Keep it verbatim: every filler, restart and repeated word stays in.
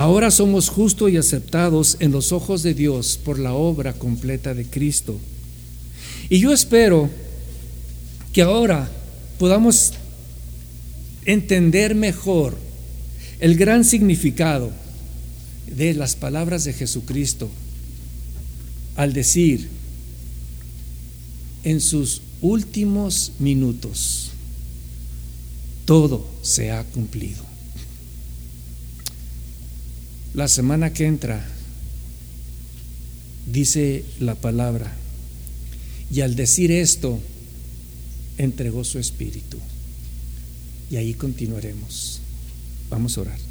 Ahora somos justos y aceptados en los ojos de Dios por la obra completa de Cristo. Y yo espero que ahora podamos entender mejor el gran significado de las palabras de Jesucristo al decir: en sus últimos minutos todo se ha cumplido. La semana que entra dice la palabra, y al decir esto entregó su espíritu. Y ahí continuaremos. Vamos a orar.